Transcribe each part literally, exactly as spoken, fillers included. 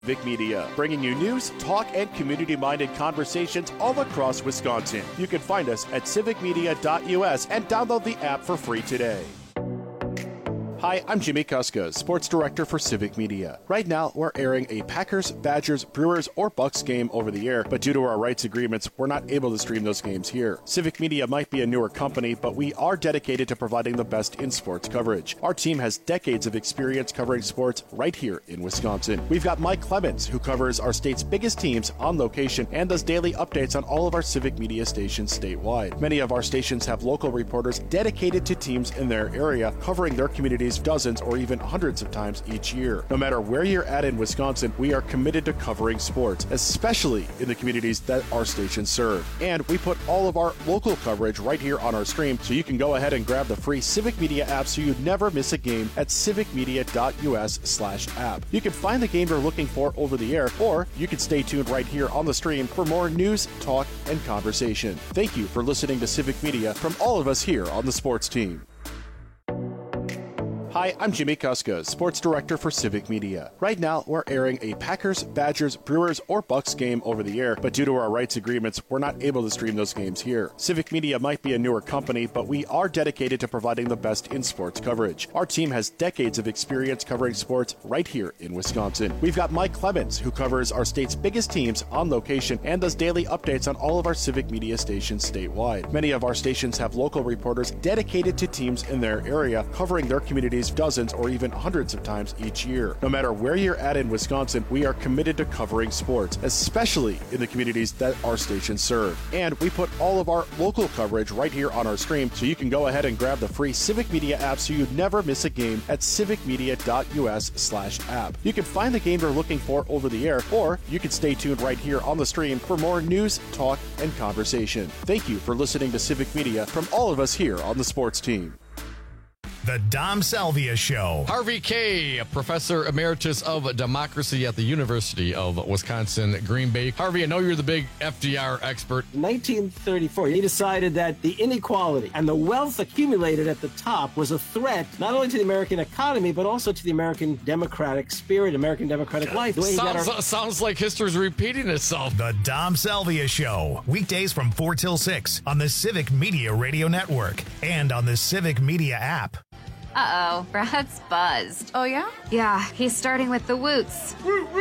Civic Media, bringing you news, talk, and community-minded conversations all across Wisconsin. You can find us at civic media dot U S and download the app for free today. Hi, I'm Jimmy Kuska, Sports Director for Civic Media. Right now, we're airing a Packers, Badgers, Brewers, or Bucks game over the air, but due to our rights agreements, we're not able to stream those games here. Civic Media might be a newer company, but we are dedicated to providing the best in sports coverage. Our team has decades of experience covering sports right here in Wisconsin. We've got Mike Clemens, who covers our state's biggest teams on location and does daily updates on all of our Civic Media stations statewide. Many of our stations have local reporters dedicated to teams in their area, covering their communities dozens or even hundreds of times each year. No matter where you're at in Wisconsin, we are committed to covering sports, especially in the communities that our stations serve. And we put all of our local coverage right here on our stream, so you can go ahead and grab the free Civic Media app so you never miss a game at civic media dot U S slash app. You can find the game you're looking for over the air, or you can stay tuned right here on the stream for more news, talk, and conversation. Thank you for listening to Civic Media from all of us here on the sports team. Hi, I'm Jimmy Kuska, Sports Director for Civic Media. Right now, we're airing a Packers, Badgers, Brewers, or Bucks game over the air, but due to our rights agreements, we're not able to stream those games here. Civic Media might be a newer company, but we are dedicated to providing the best in sports coverage. Our team has decades of experience covering sports right here in Wisconsin. We've got Mike Clemens, who covers our state's biggest teams on location and does daily updates on all of our Civic Media stations statewide. Many of our stations have local reporters dedicated to teams in their area, covering their communities dozens or even hundreds of times each year. No matter where you're at in Wisconsin, we are committed to covering sports, especially in the communities that our stations serve. And we put all of our local coverage right here on our stream, so you can go ahead and grab the free Civic Media app so you never miss a game at civic media dot U S slash app. You can find the game you're looking for over the air, or you can stay tuned right here on the stream for more news, talk, and conversation. Thank you for listening to Civic Media from all of us here on the sports team. The Dom Salvia Show. Harvey Kaye, Professor Emeritus of Democracy at the University of Wisconsin, Green Bay. Harvey, I know you're the big F D R expert. nineteen thirty-four, he decided that the inequality and the wealth accumulated at the top was a threat not only to the American economy, but also to the American democratic spirit, American democratic life. The way he got Sounds, our- sounds like history's repeating itself. The Dom Salvia Show. Weekdays from four till six on the Civic Media Radio Network and on the Civic Media app. Uh-oh, Brad's buzzed. Oh, yeah? Yeah, he's starting with the woots.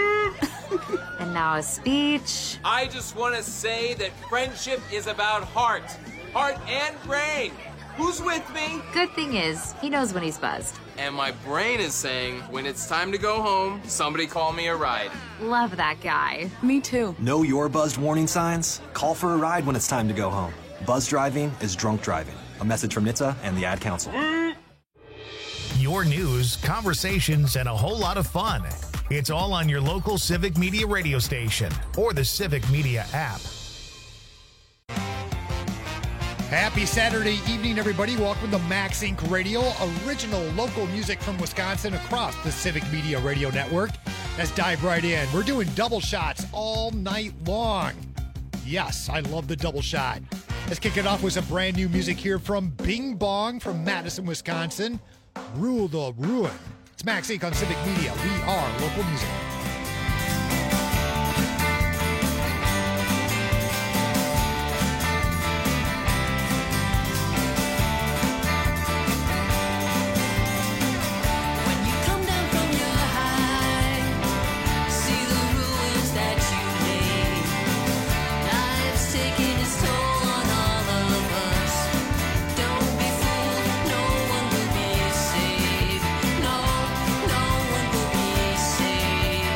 And now a speech. I just want to say that friendship is about heart. Heart and brain. Who's with me? Good thing is, he knows when he's buzzed. And my brain is saying, when it's time to go home, somebody call me a ride. Love that guy. Me too. Know your buzzed warning signs? Call for a ride when it's time to go home. Buzz driving is drunk driving. A message from N H T S A and the Ad Council. Your news, conversations, and a whole lot of fun. It's all on your local Civic Media radio station or the Civic Media app. Happy Saturday evening, everybody. Welcome to Max Incorporated. Radio, original local music from Wisconsin across the Civic Media Radio Network. Let's dive right in. We're doing double shots all night long. Yes, I love the double shot. Let's kick it off with some brand new music here from Bing Bong from Madison, Wisconsin. Rule the Ruin. It's Max Inc on Civic Media. We are local music. No, no one will be saved.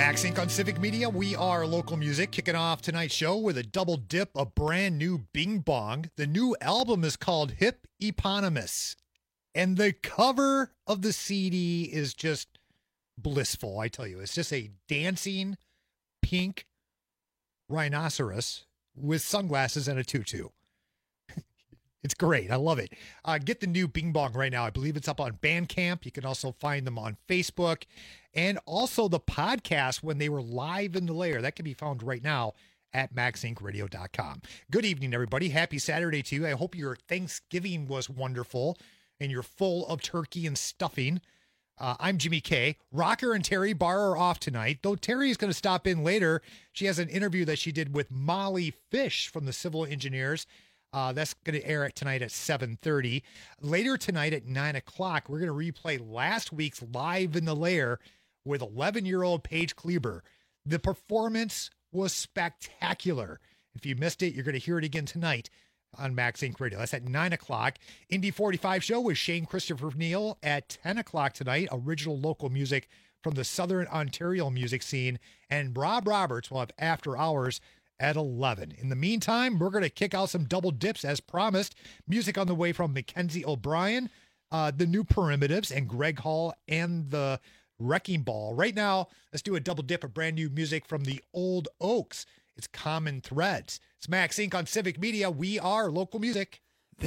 Max Incorporated on Civic Media. We are local music, kicking off tonight's show with a double dip of brand new Bing Bong. The new album is called Hip Eponymous, and the cover of the C D is just blissful, I tell you. It's just a dancing pink rhinoceros with sunglasses and a tutu. It's great. I love it. Uh, get the new Bing Bong right now. I believe it's up on Bandcamp. You can also find them on Facebook. And also the podcast when they were live in the lair. That can be found right now at max inc radio dot com. Good evening, everybody. Happy Saturday to you. I hope your Thanksgiving was wonderful and you're full of turkey and stuffing. Uh, I'm Jimmy K. Rocker and Terry Barr are off tonight, though Terry is going to stop in later. She has an interview that she did with Molly Fish from the Civil Engineers. Uh, that's going to air it tonight at seven thirty. Later tonight at nine o'clock, we're going to replay last week's Live in the Lair with eleven-year-old Paige Kleber. The performance was spectacular. If you missed it, you're going to hear it again tonight on Max Inc Radio. That's at nine o'clock. Indy forty-five show with Shane Christopher Neal at ten o'clock tonight. Original local music from the Southern Ontario music scene. And Rob Roberts will have After Hours at eleven. In the meantime, we're going to kick out some double dips as promised. Music on the way from Mackenzie O'Brien, uh, the New Primitives, and Greg Hall and the Wrecking Ball. Right now, let's do a double dip of brand new music from the Old Oaks. It's Common Threads. It's Max Incorporated on Civic Media. We are local music.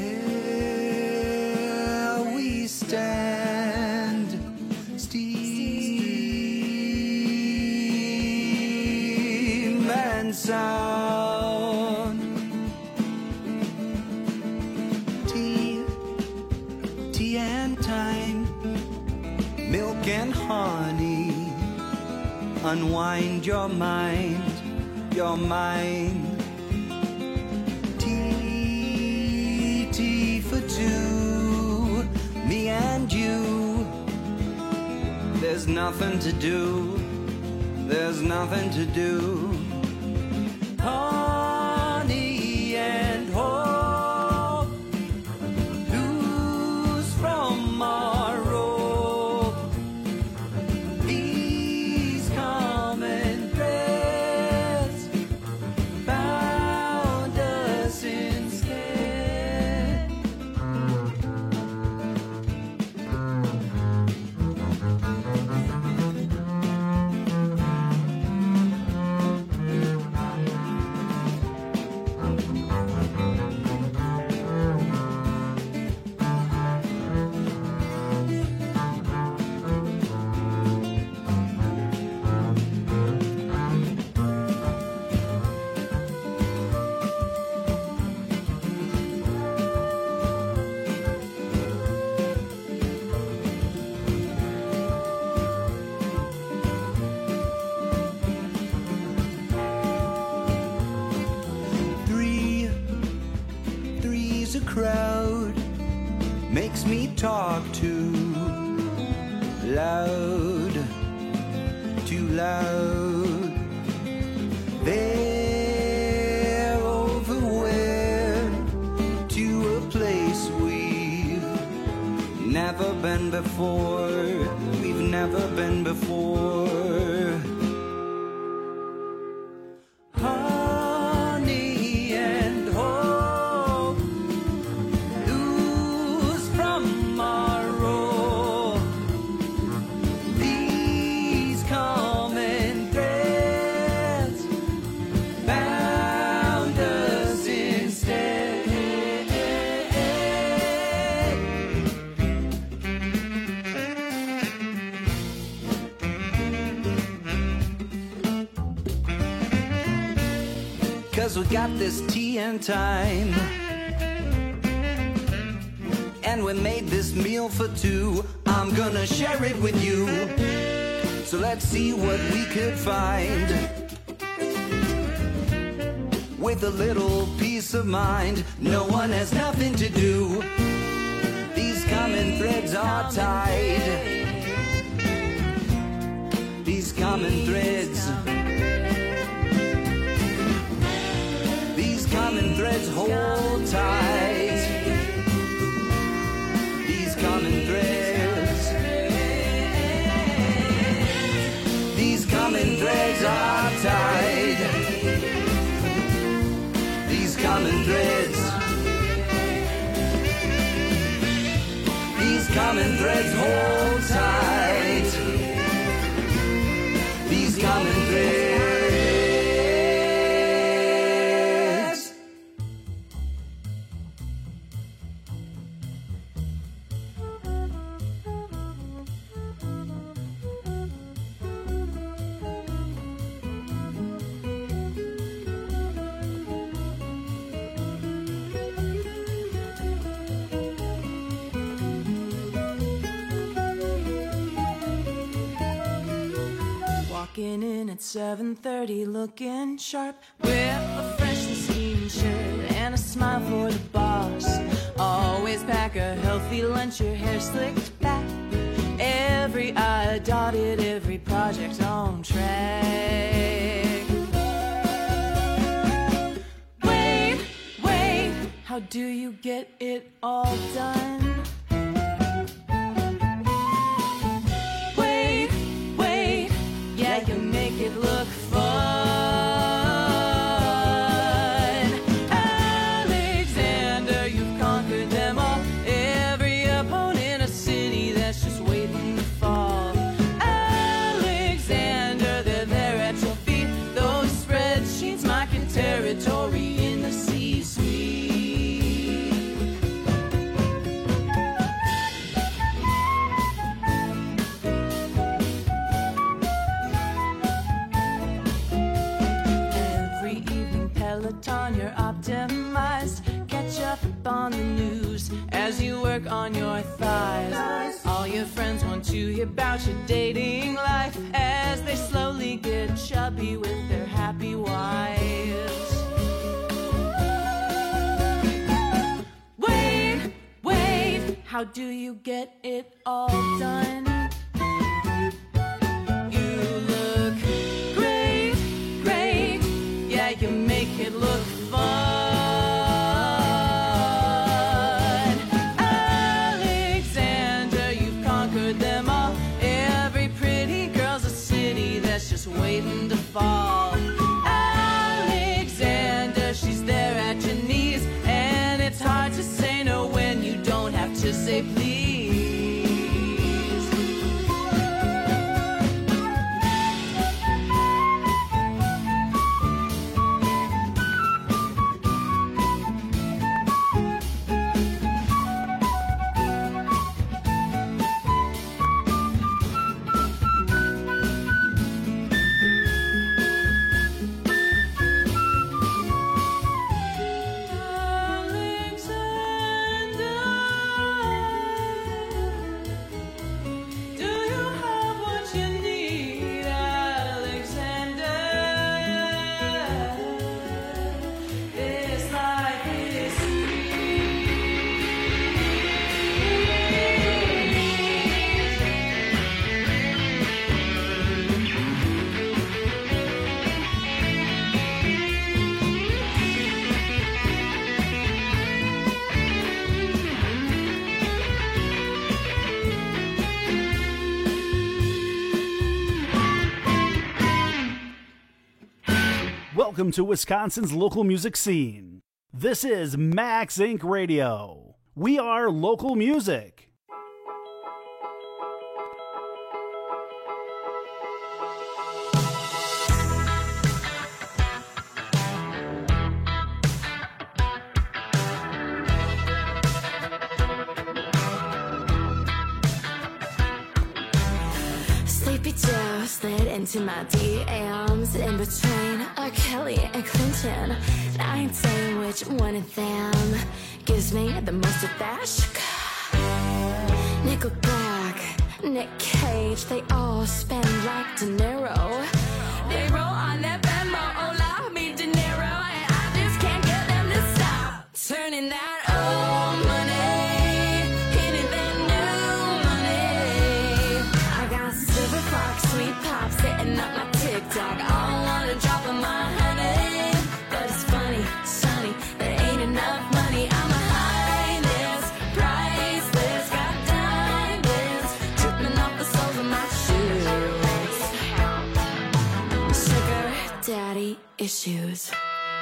There we stand, steam and sound. Tea, tea and time, milk and honey. Unwind your mind, your mind. Tea, tea for two, me and you. There's nothing to do, there's nothing to do. Honey and hope, blues from our rope. These common threads bound us instead. Three, three's a crowd, makes me talk too loud, too loud. They're overwhelmed to a place we've never been before, we've never been before. Honey and hope, lose from our rope. These common threads bound us instead. Cause we got this tea and time, and we made this meal for two. I'm gonna share it with you, so let's see what we could find. With a little peace of mind, no one has nothing to do. These common threads are tied, these common threads. These common threads hold tight. These common threads. These common common threads are tied. These common threads. These common threads hold tight. These common threads. Walking in at seven thirty, looking sharp, with a freshly steamed shirt and a smile for the boss. Always pack a healthy lunch, your hair slicked back, every I dotted, every project on track. Wait, wait, how do you get it all done? Yeah, you make it look fun. Alexander, you've conquered them all. Every opponent, a city that's just waiting to fall. Alexander, they're there at your feet. Those spreadsheets marking territory in the C-suite. You're optimized. Catch up on the news as you work on your thighs. All your friends want to hear about your dating life as they slowly get chubby with their happy wives. Wait, wait, how do you get it all done? You look great, great. Yeah, you make it look fun. Alexander, you've conquered them all. Every pretty girl's a city that's just waiting to fall. Alexander, she's there at your knees, and it's hard to say no when you don't have to say please. Welcome to Wisconsin's local music scene. This is Max Inc Radio. We are local music. Sleepy Joe slid into my D Ms in between R. Kelly and Clinton. And I ain't saying which one of them gives me the most of that sugar. Nickelback, Nick Cage, they all spend like De Niro. They roll on that Venmo, hola, mi dinero, and I just can't get them to stop turning that old money into that new money. I got silver clock, sweet pop, sitting up my TikTok. I don't wanna drop on my honey, but it's funny, sunny, there ain't enough money. I'm a highness, priceless, got diamonds dripping off the soles of my shoes. daddy issues.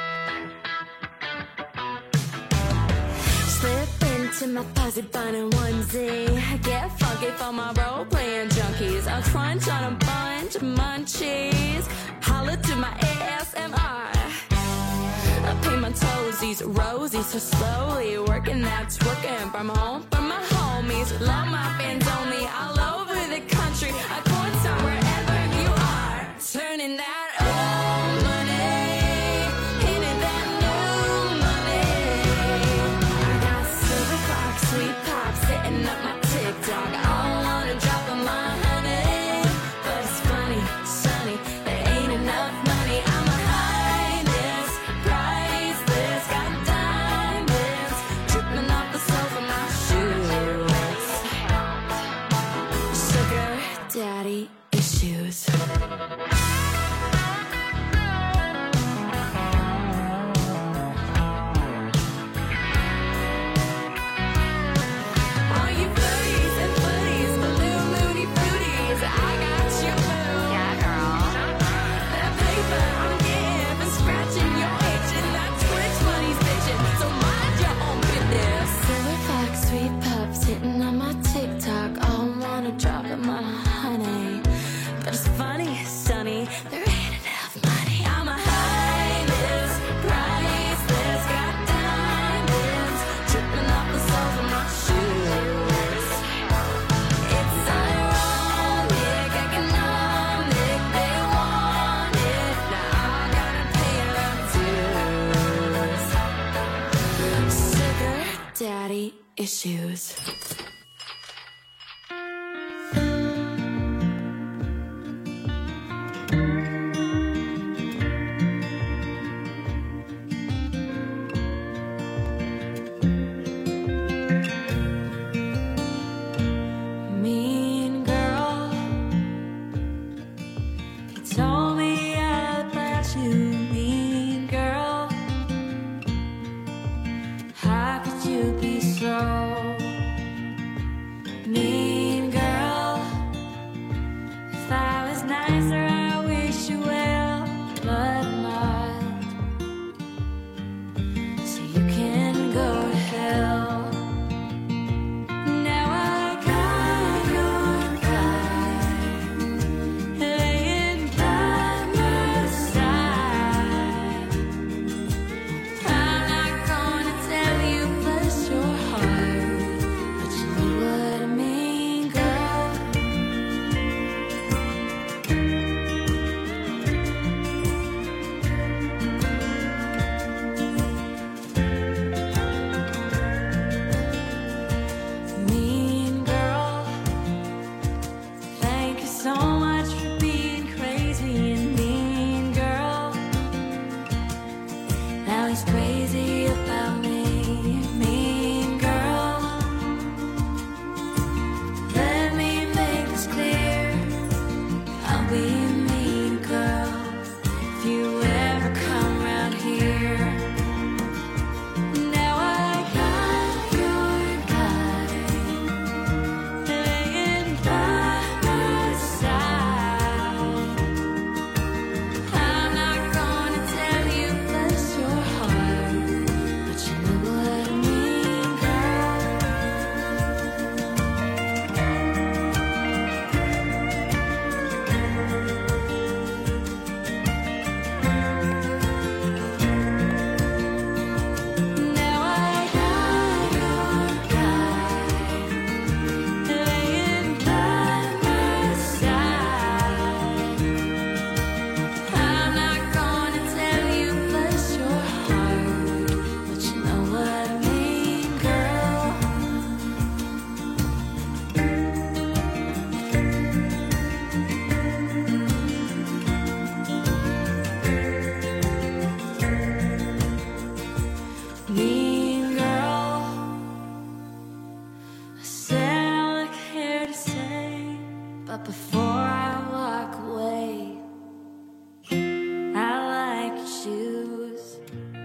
Slip into my fuzzy bun and onesie. Get funky for my role-playing junkies. I'll crunch on a bunch of munchies. Holla to my A S M R. I paint my toesies rosy so slowly. Working that's working from home for my homies. Love my fans only all over the country. I could start wherever you are. Turning that old money into that new money. I got silver clock, sweet pop sitting up my TikTok. I wanna drop on my honey, but it's funny, sunny, there ain't enough money. I'm a highness, priceless, got diamonds dripping off the sole of my shoes. Sugar daddy issues. All you footies and footies, balloon loony fruities, I got you boo. Yeah, girl. That paper I'm getting for scratching your itch, and that Twitch money's bitching, so mind your own business. Silver fox, sweet pup, sitting on my TikTok. All wanna drop in my honey, but it's funny, sunny, there ain't enough money. I'm a highness, priceless, got diamonds dripping off the soles of my shoes. It's ironic, economic, they want it, now I gotta pay their dues. Sugar daddy issues. Mean girl, you told me about you, mean girl. How could you be so mean, girl? If I was nicer, I wish you well, but I'm not. So you can go to hell. Now I got your guy laying by my side. I'm not gonna tell you bless your heart, but you know what I mean, girl. Mean girl, thank you so much for being crazy and mean, girl. Now he's crazy about me, mean girl. Let me make this clear, I'll be a mean girl if you ever come around here. Now I got your guy laying by my side. I'm not gonna tell you bless your heart, but you know what I mean, girl. Now I got your guy laying by my side. I'm not gonna tell you bless your heart, but you know what I mean, girl. Mean girl, I said all I care to say, but before I walk away, I like your shoes.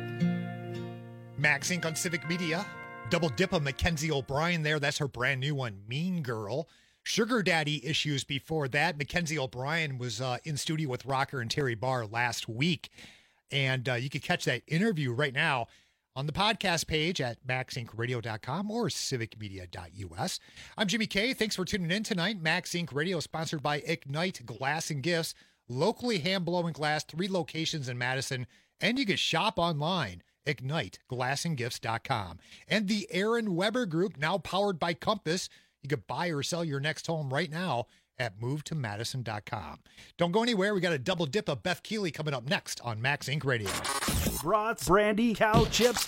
Max Inc on Civic Media. Double dip of Mackenzie O'Brien there. That's her brand new one, Mean Girl. Sugar Daddy issues before that. Mackenzie O'Brien was uh, in studio with Rocker and Terry Barr last week. And uh, you can catch that interview right now on the podcast page at max inc radio dot com or civic media dot u s. I'm Jimmy K. Thanks for tuning in tonight. Max Inc Radio is sponsored by Ignite Glass and Gifts, locally hand-blowing glass, three locations in Madison, and you can shop online. ignite glass and gifts dot com. And the Aaron Weber Group, now powered by Compass. You can buy or sell your next home right now at move to madison dot com. Don't go anywhere. We got a double dip of Beth Keeley coming up next on Max Inc Radio. Brats, brandy, cow chips,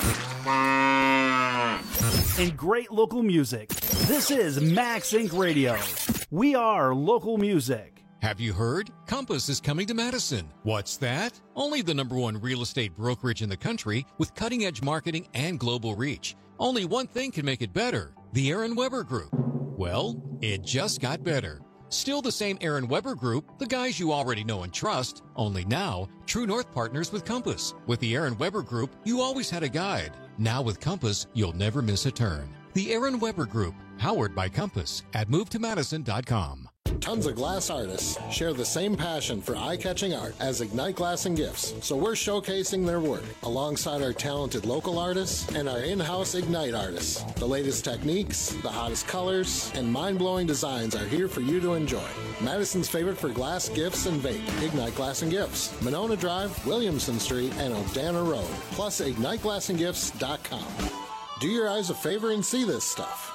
and great local music. This is Max Inc Radio. We are local music. Have you heard? Compass is coming to Madison. What's that? Only the number one real estate brokerage in the country with cutting-edge marketing and global reach. Only one thing can make it better. The Aaron Weber Group. Well, it just got better. Still the same Aaron Weber Group, the guys you already know and trust, only now, True North partners with Compass. With the Aaron Weber Group, you always had a guide. Now with Compass, you'll never miss a turn. The Aaron Weber Group, powered by Compass at move to madison dot com. Tons of glass artists share the same passion for eye-catching art as Ignite Glass and Gifts, so we're showcasing their work alongside our talented local artists and our in-house Ignite artists. The latest techniques, the hottest colors, and mind-blowing designs are here for you to enjoy. Madison's favorite for glass, gifts, and vape, Ignite Glass and Gifts, Monona Drive, Williamson Street, and Odana Road, plus ignite glass and gifts dot com. Do your eyes a favor and see this stuff.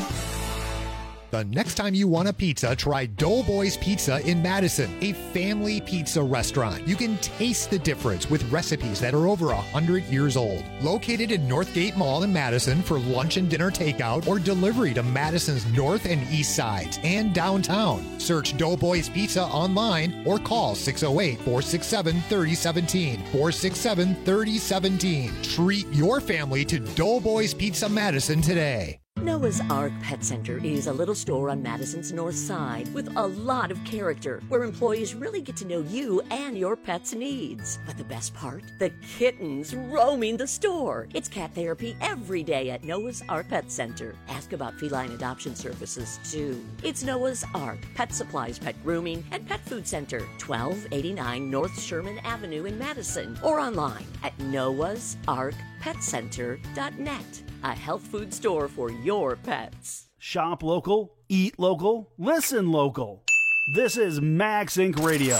The next time you want a pizza, try Doughboys Pizza in Madison, a family pizza restaurant. You can taste the difference with recipes that are over one hundred years old. Located in Northgate Mall in Madison for lunch and dinner takeout or delivery to Madison's north and east sides and downtown. Search Doughboys Pizza online or call six oh eight, four six seven, three oh one seven, four six seven, three oh one seven. Treat your family to Doughboys Pizza Madison today. Noah's Ark Pet Center is a little store on Madison's north side with a lot of character where employees really get to know you and your pet's needs. But the best part? The kittens roaming the store. It's cat therapy every day at Noah's Ark Pet Center. Ask about feline adoption services, too. It's Noah's Ark Pet Supplies, Pet Grooming, and Pet Food Center, twelve eighty-nine North Sherman Avenue in Madison, or online at noahs ark pet center dot net. A health food store for your pets. Shop local, eat local, listen local. This is Max Inc Radio.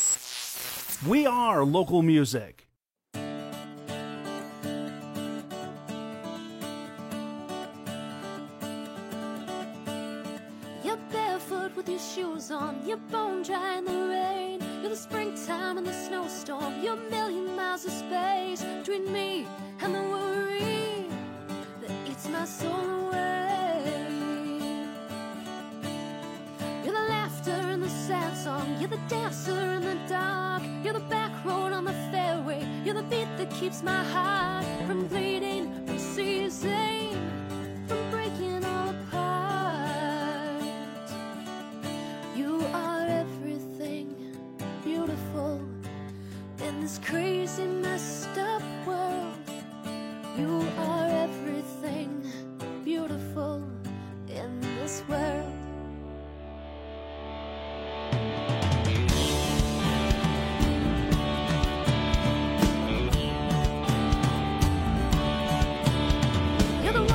We are local music. You're barefoot with your shoes on, you're bone dry in the rain. You're the springtime and the snowstorm. You're a million miles of space between me and the worry eats my soul away. You're the laughter and the sad song. You're the dancer in the dark. You're the back road on the fairway. You're the beat that keeps my heart from bleeding, from seizing, from breaking all apart. You are everything beautiful in this crazy, messed up world. You are everything beautiful in this world. You're the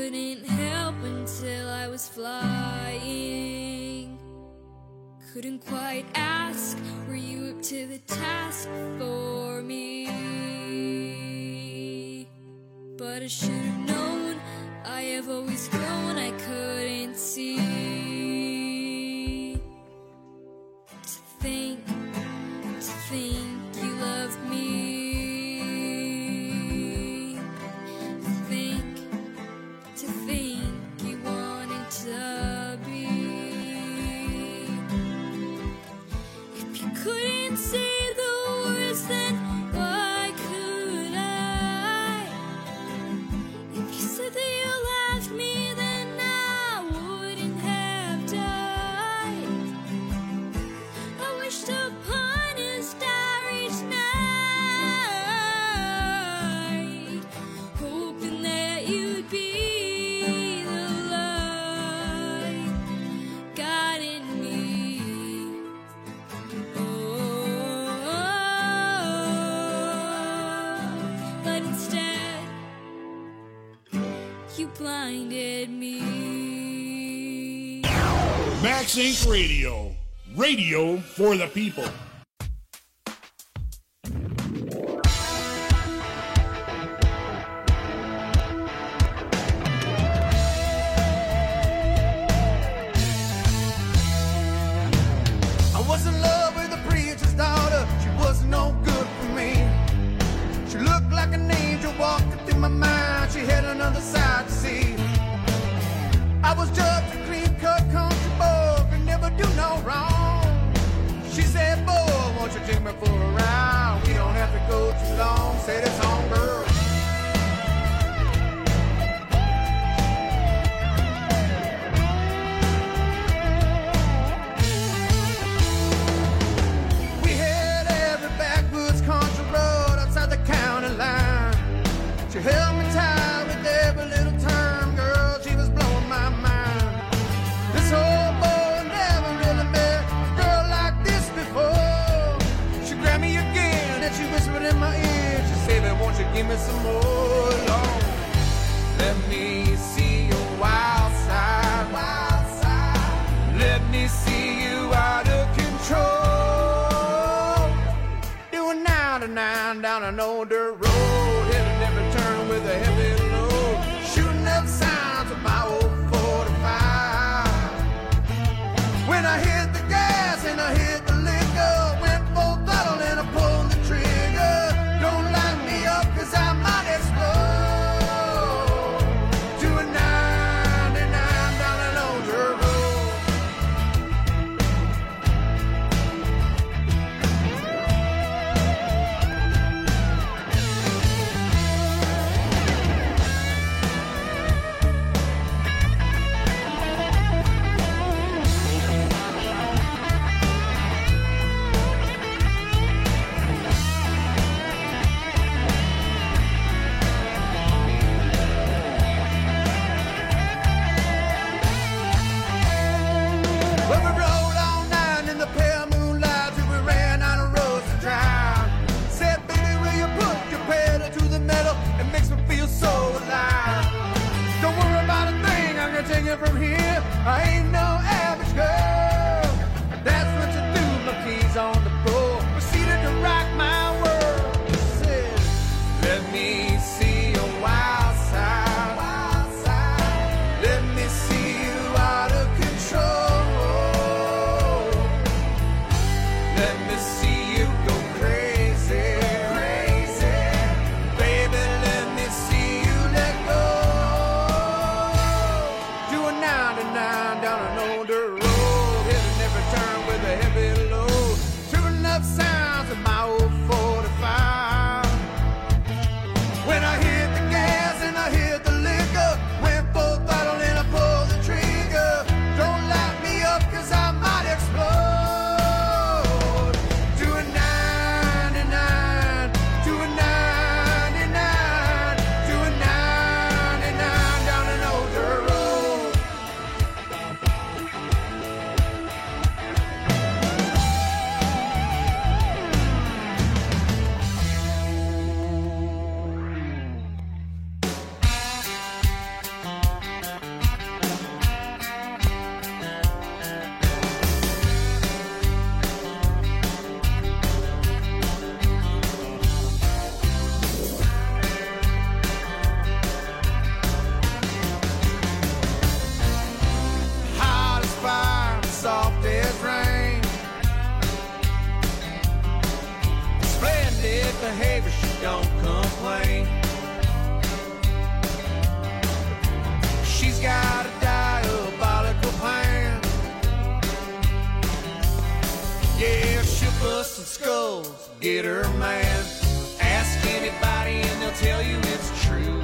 couldn't help until I was flying. Couldn't quite ask, were you up to the task for me? But I should have known, I have always grown, I couldn't see. To think, to think you loved me. To think, to think you wanted to be. If you couldn't say the words, then why could I? If you said that you loved me, then I wouldn't have died. I wished upon a starry night, hoping that you'd be the light guiding me. Oh, but instead, you blinded me. Max Inc Radio. Radio for the people. I was in love with a preacher's daughter. She was no good for me. She looked like an angel walking through my mind. She had another side to see. I was just a clean-cut country boy, could never do no wrong. She said, boy, won't you take me for a ride? We don't have to go too long. Said it's on, girl. We had every backwoods country road outside the county line. She held me tight with every little turn, girl. She was blowing my mind. This old boy never really met a girl like this before. She grabbed me again and she whispered in my ear. She said, "Baby, won't you give me some more, Lord? Let me see your wild side, wild side. Let me see you out of control. Doing ninety-nine down an old dirt road, hitting every turn with a heavy load, shooting up signs with my old forty-five. When I hit the gas and I hit the liquor, went full throttle and I pulled the trigger. Don't light me up 'cause I might explode. Doing ninety-nine down an old dirt road. Well, we rode all night in the pale moonlight till we ran out of roads to drive. Said, baby, will you put your pedal to the metal? It makes me feel so alive. Don't worry about a thing, I'm gonna take it from here. I ain't no average girl. That's what you do, my keys on the floor. Proceeded to rock my world. Said, let me see your wild side, wild side. Let me see you out of control. Let me see you go crazy, crazy. Baby, let me see you let go. Doing ninety-nine down an old dirt road, hitting every turn with a heavy load, tuning up sounds of my old forty-five. When I hit the gas and I hit the liquor, went full throttle and I pulled the trigger. Don't light me up 'cause I might explode. Doing behavior, she don't complain. She's got a diabolical plan. Yeah, she'll bust some skulls, get her man. Ask anybody and they'll tell you it's true.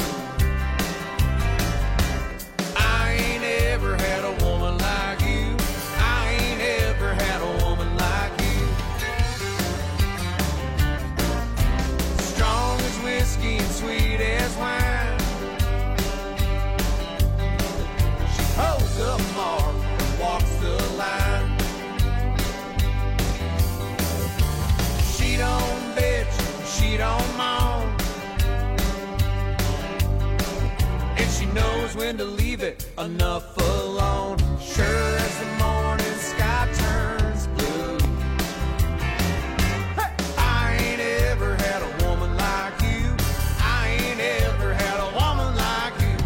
I ain't ever had a woman like you. I ain't ever had a woman like you. Strong as whiskey and sweet as wine. She holds up mark and walks the line. She don't bitch, she don't moan, and she knows when to leave it enough alone. Sure as the morning sky turns blue. Hey! I ain't ever had a woman like you. I ain't ever had a woman like you.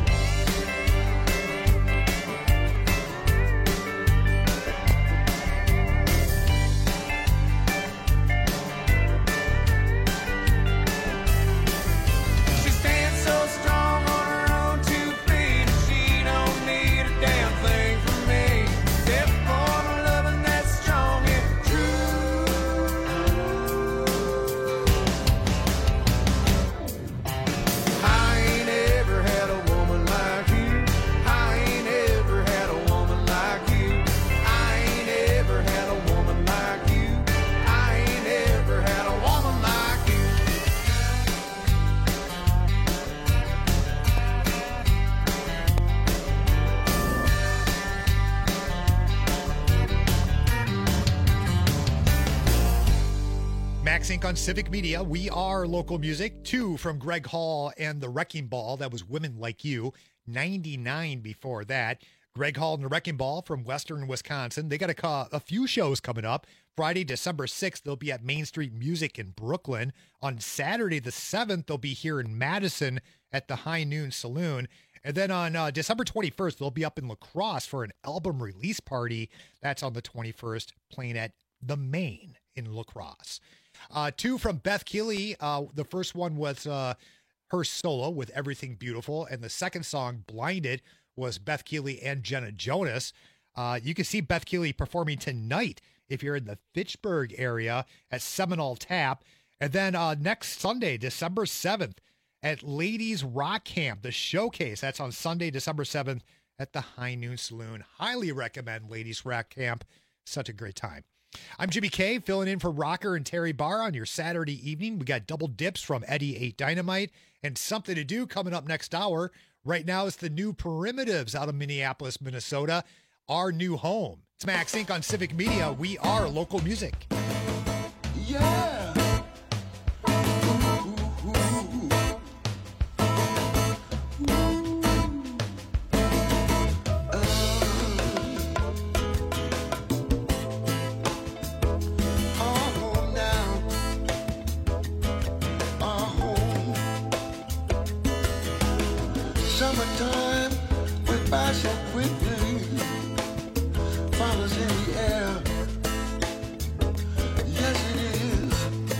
She stands so strong on her own two feet, and she don't need a damn thing from me, except for the loving that's strong and true. I ain't ever had a woman like you. I ain't ever had a woman like you. I ain't ever had a woman like you. I ain't ever had a woman like you. Max Inc on Civic Media. We are local music. Two from Greg Hall and the Wrecking Ball. That was Women Like You. ninety-nine before that. Greg Hall and the Wrecking Ball from Western Wisconsin. They got a, ca- a few shows coming up. Friday, December sixth, they'll be at Main Street Music in Brooklyn. On Saturday, the seventh, they'll be here in Madison at the High Noon Saloon. And then on uh, December twenty-first, they'll be up in La Crosse for an album release party. That's on the twenty-first, playing at The Main in La Crosse. Uh, two from Beth Keeley. Uh, the first one was uh, her solo with Everything Beautiful. And the second song, Blinded, was Beth Keeley and Jenna Jonas. Uh, you can see Beth Keeley performing tonight if you're in the Fitchburg area at Seminole Tap. And then uh, next Sunday, December seventh, at Ladies Rock Camp, the showcase. That's on Sunday, December seventh at the High Noon Saloon. Highly recommend Ladies Rock Camp. Such a great time. I'm Jimmy K, filling in for Rocker and Terry Barr on your Saturday evening. We got double dips from Eddie eight Dynamite and Something to Do coming up next hour. Right now, it's the new Primitives out of Minneapolis, Minnesota, our new home. It's Max Inc on Civic Media. We are local music. Yeah. Summertime with by so quickly, flowers in the air. Yes, it is.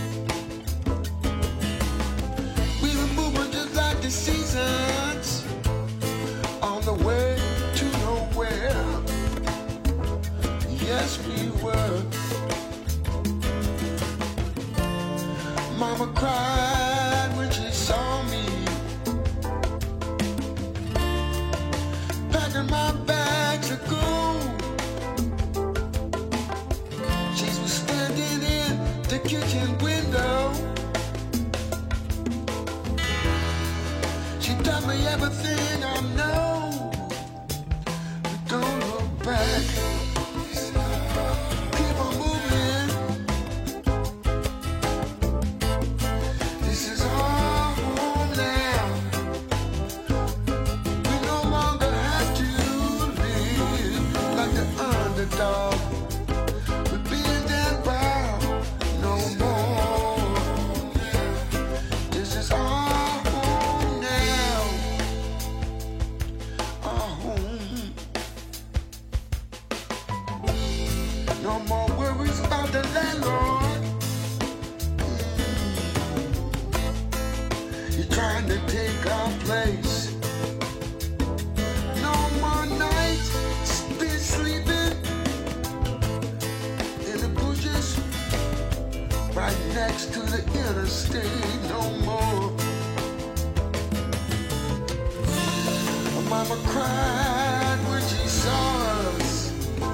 We were moving just like the seasons on the way to nowhere. Yes, we were. Mama cried when she saw me. Packing my bags of gold. She was standing in the kitchen window. She taught me everything I know. But don't look back. Keep on moving. This is our home now. We no longer have to live like the underdog. We're being down proud no more. This is our home now. place. No more nights spent sleeping in the bushes right next to the interstate. No more. Mama cried when she saw us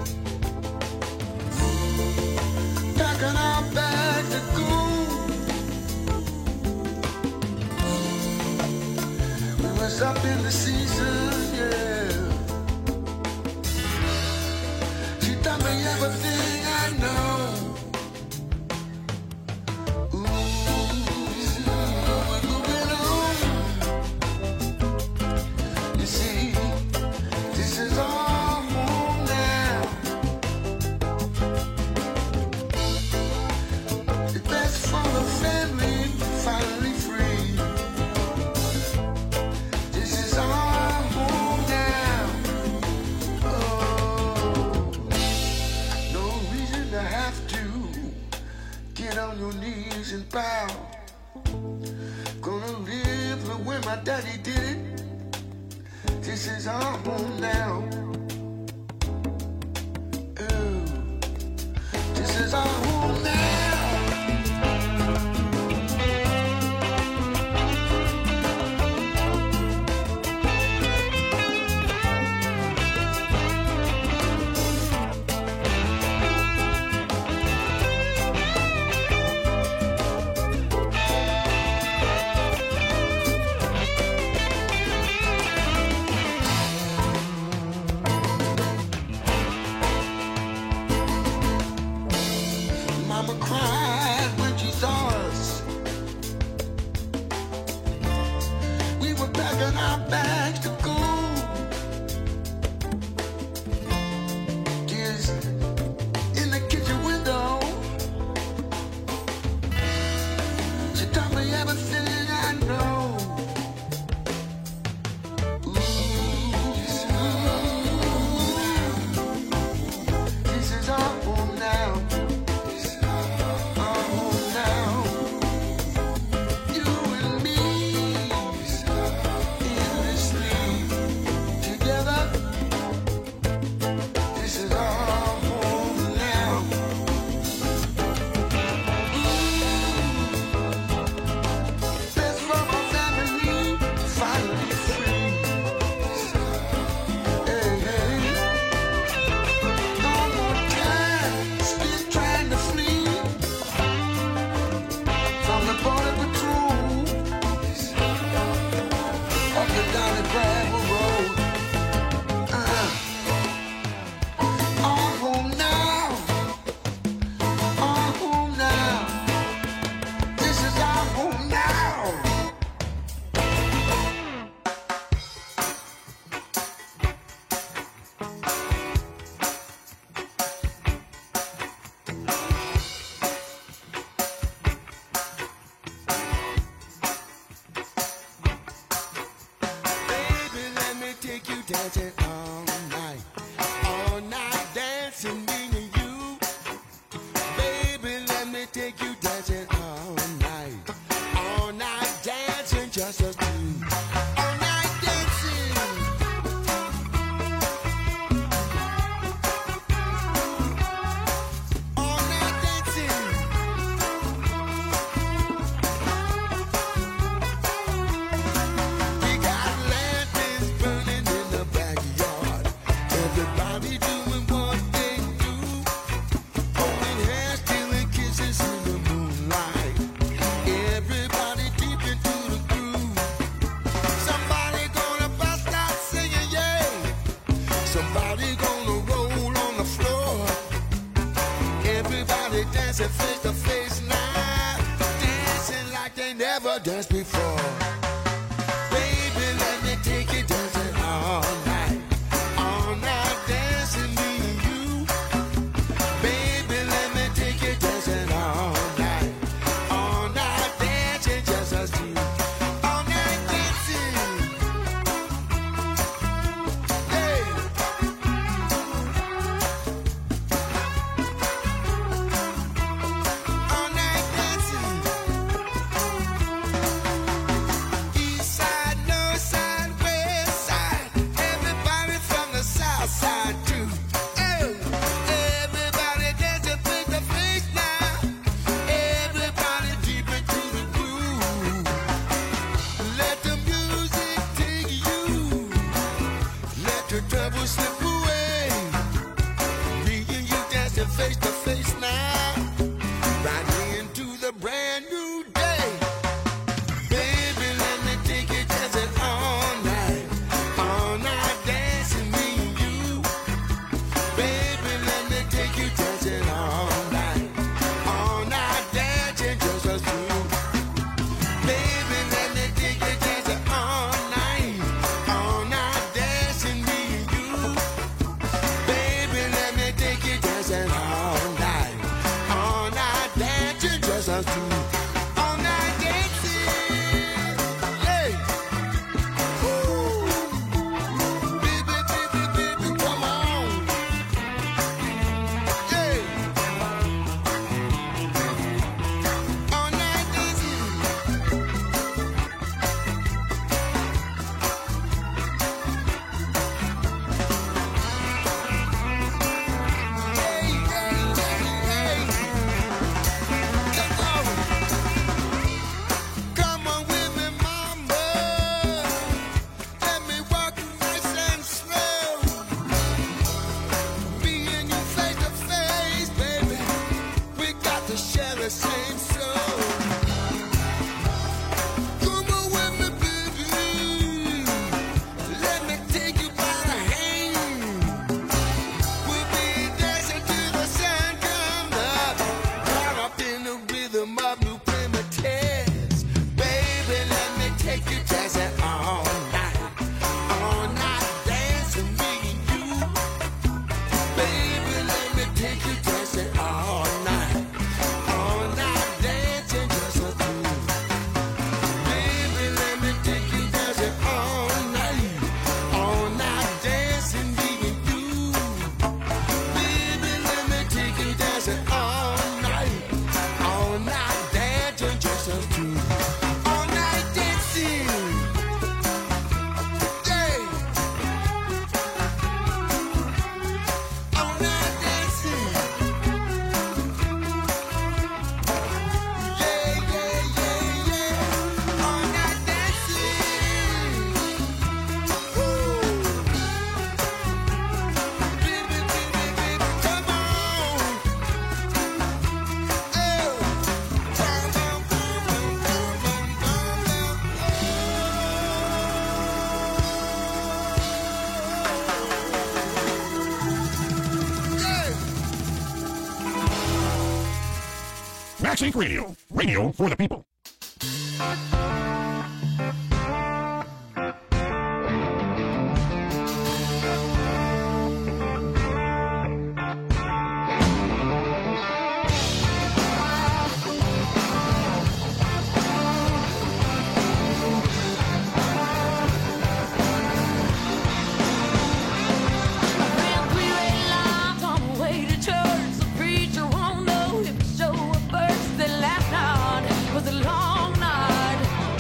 packing our bags to go. We was up in the season, yeah. She taught me everything I know. And bow. Gonna live the way my daddy did it. This is our home now. Oh, this is our home now. Danced before. Baby, let me take you dancing all night. All night dancing, me and you. Baby, let me take you dancing all night. All night dancing, just us two. All night dancing. Hey. All night dancing. us do. All night dancing, hey. Woo. Baby, baby, baby, come on. Hey. All night dancing. Come on with me, mama. Let me walk you nice and slow. Being you face to face, baby. We got to share the same soul. Come on with me, baby. Let me take you by the hand. We'll be dancing till the sun comes up. Caught up in the rhythm of new primitives. Baby, let me take you dancing all night. All night dancing, me and you. Baby, let me take you dancing all night. All night dancing just us two. Baby, let me take you dancing all night. All night dancing, me and you. Baby, let me take you dancing all night. All night dancing just us two. All night dancing. Yeah. All night dancing. Yeah, yeah, yeah, yeah. All night dancing. Woo. Baby, baby, baby, come on. Oh. Max Inc Radio. Radio for the people. Ran three red lines on the way to church. The preacher won't know if the show was first. The last night was a long night.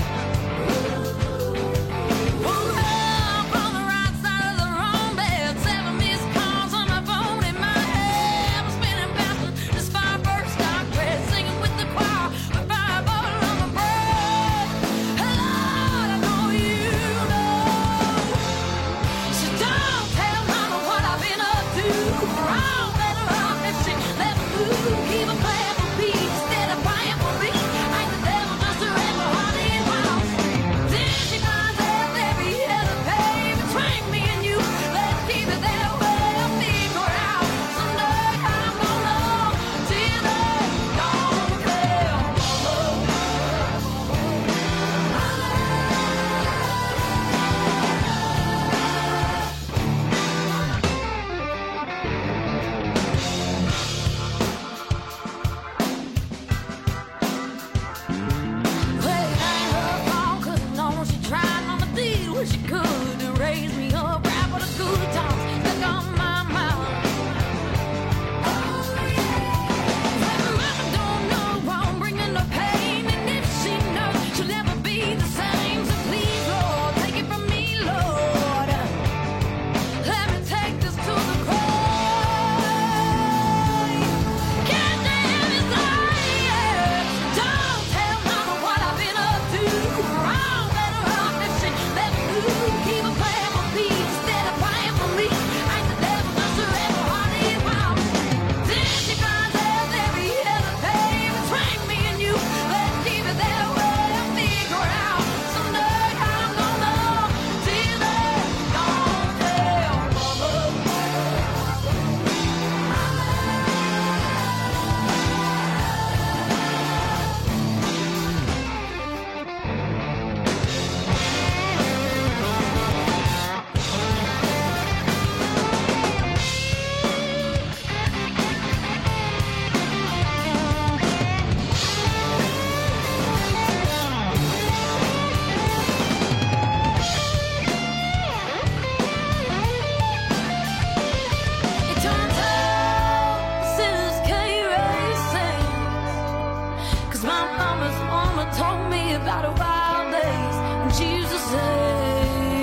mama's mama told me about the wild days when she used to say,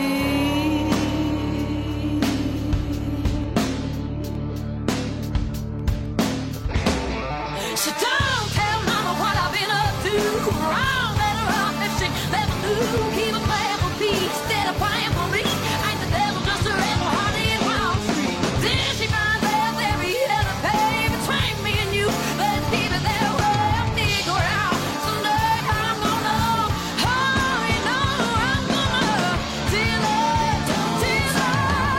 so don't tell mama what I've been up to. I'll let her off if she never knew. Keep a plan for peace instead of praying for me. Ain't the devil just a red honey in Wall Street? Then she finds out every other pay between me and you. Let's keep it that way. I'll figure it out. Someday I'm gonna, oh, you know I'm gonna till it, till it.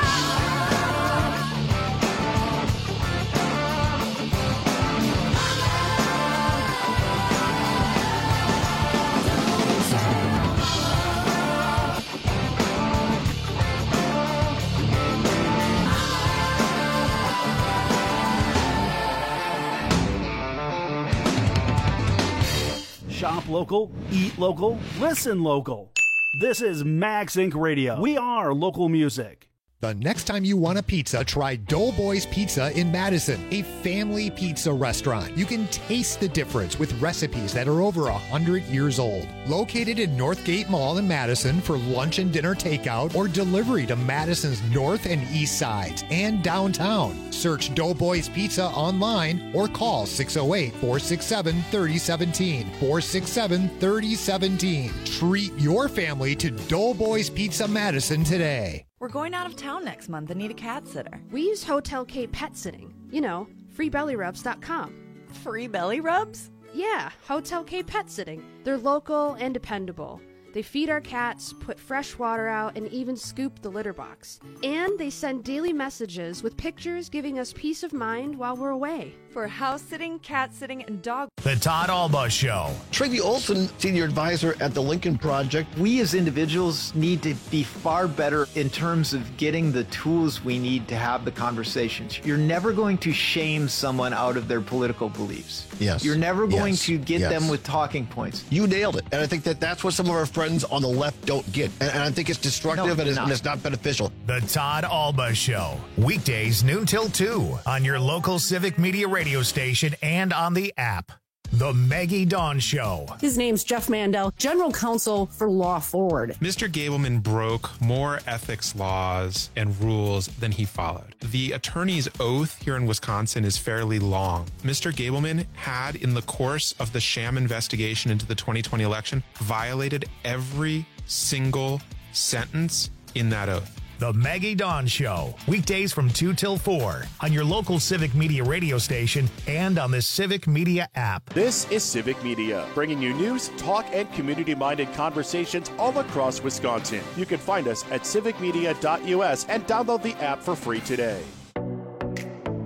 Shop local, eat local, listen local. This is Max Inc Radio. We are local music. The next time you want a pizza, try Doughboys Pizza in Madison, a family pizza restaurant. You can taste the difference with recipes that are over one hundred years old. Located in Northgate Mall in Madison for lunch and dinner takeout or delivery to Madison's north and east sides and downtown. Search Doughboys Pizza online or call six oh eight, four six seven, three oh one seven, four six seven, three oh one seven. Treat your family to Doughboys Pizza Madison today. We're going out of town next month and need a cat sitter. We use Hotel K Pet Sitting. You know, free belly rubs dot com. Free belly rubs? Yeah, Hotel K Pet Sitting. They're local and dependable. They feed our cats, put fresh water out, and even scoop the litter box. And they send daily messages with pictures giving us peace of mind while we're away. For house sitting, cat sitting, and dog. The Todd Alba Show. Tracy Olson, Senior Advisor at the Lincoln Project. We as individuals need to be far better in terms of getting the tools we need to have the conversations. You're never going to shame someone out of their political beliefs. Yes. You're never going yes. to get yes. them with talking points. You nailed it. And I think that that's what some of our friends on the left don't get. And, and I think it's destructive no, and, it's, and it's not beneficial. The Todd Alba Show. Weekdays noon till two on your local Civic Media radio station and on the app. The Maggie Dawn Show. His name's Jeff Mandel, General Counsel for Law Forward. Mister Gableman broke more ethics laws and rules than he followed. The attorney's oath here in Wisconsin is fairly long. Mister Gableman had, in the course of the sham investigation into the twenty twenty election, violated every single sentence in that oath. The Maggie Dawn Show, weekdays from two till four on your local Civic Media radio station and on the Civic Media app. This is Civic Media, bringing you news, talk, and community-minded conversations all across Wisconsin. You can find us at civic media dot U S and download the app for free today.